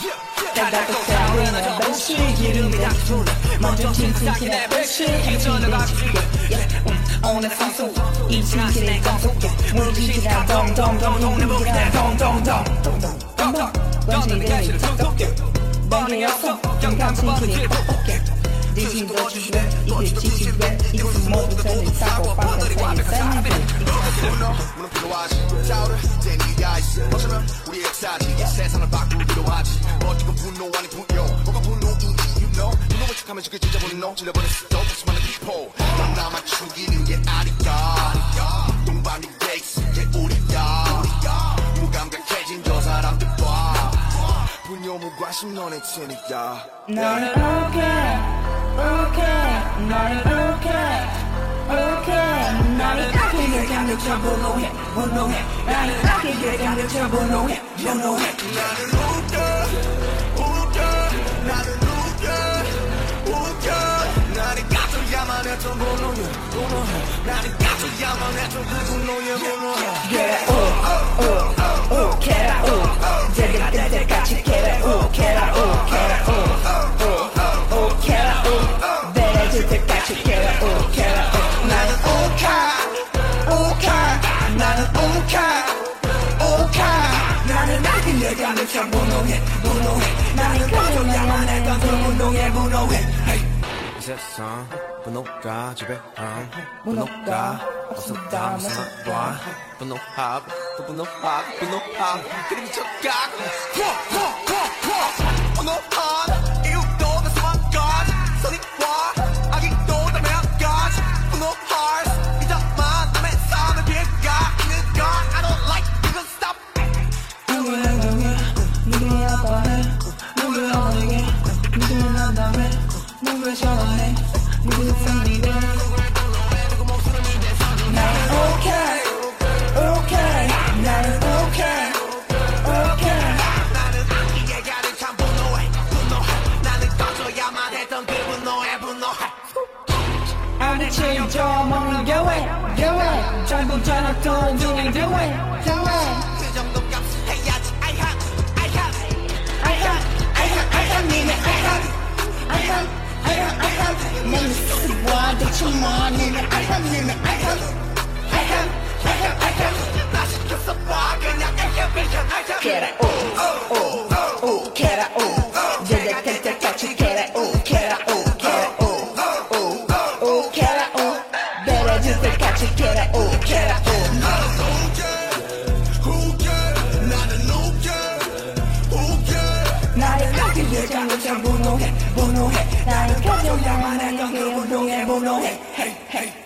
달달고 보이는 벤치 기름이 닥쳐 먼저 침침해 벤치 행전을 가지고 오늘 상수 이 친구의 정수 물기지가 동동동동 내 목이다 동동동 건지들이 톡톡 넌게 없어 경감친구의 톡톡 대신도 지지배 이게 지지배 이것은 모두 되는 사고 방금 사이는 문은 필요하지 싸우를 때 네가 있어 어쩌면 우리의 역사지 세상을 바꾸기로 하지 버티고 분노 아니 분노 뭐가 분노인지 you know 분노를 척하면 저게 진짜 분노 질러버릴 수도 없이 많은 people 넌 나만 죽이는 게 아니야 동방이 게이스 개울이야 무감각해진 저 사람들과 분노 무관심 너네 테니까 너는 okay 너는 okay 나는 아끼게 감격쳐 분노해 나는 아끼게 감격쳐 분노해 나는 웃겨 나는 가져야만 했던 분노해 나는 가져야만 했던 그 분노해 Get up, get up 제대로 때까지 get up, get up, get up get up 배려줄 때까지 get up, get up 나는 나는 나는 아끼게 감격쳐 분노해 나는 가져야만 했던 그 분노해 이 세상 분노가 지배함 분노가 없었다 무서워 분노하고 또 분노하고 그림 척각 분노한 이웃도 다 소망까지 선의와 악의도 다 매한까지 분노할 이자만 남의 삶을 비가 있는 건 I don't like you can stop 누구야 아빠해 누구야 어머니게 누구야 난다며 누구야 전화해 누구야 생리대 나는 okay 나는 okay 나는 아끼게 가득한 분노해 나는 꺼져야만 했던 그 분노해 아니 진짜 먹는 겨왜 짧은 저녁도 중에 겨왜 그 정도 값 해야지 I have 니네 I have 내 스스로와 대충만 니네 I have 나 시켰어 봐 그냥 I have Get it, get it, 제대로 될 때까지 get it, get it, get it, 배려줄 때까지 get it, get it. 나를 아끼게 감격쳐 분노해 나를 가져야만 했던 그 운동에 분노해